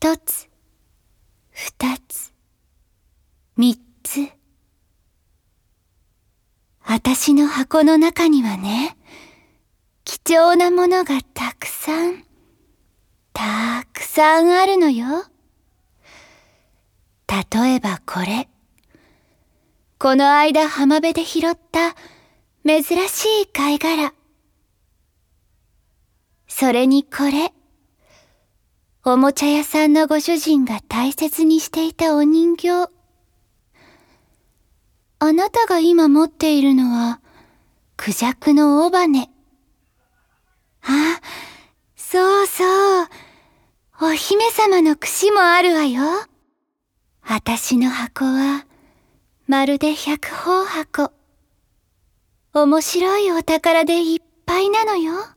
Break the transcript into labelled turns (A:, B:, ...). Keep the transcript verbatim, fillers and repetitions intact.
A: 一つ、二つ、三つ。あたしの箱の中にはね、貴重なものがたくさん、たくさんあるのよ。例えばこれ。この間浜辺で拾った珍しい貝殻。それにこれ。おもちゃ屋さんのご主人が大切にしていたお人形。あなたが今持っているのはクジャクの尾羽。あ、そうそう。お姫様の櫛もあるわよ。あたしの箱はまるで百宝箱。面白いお宝でいっぱいなのよ。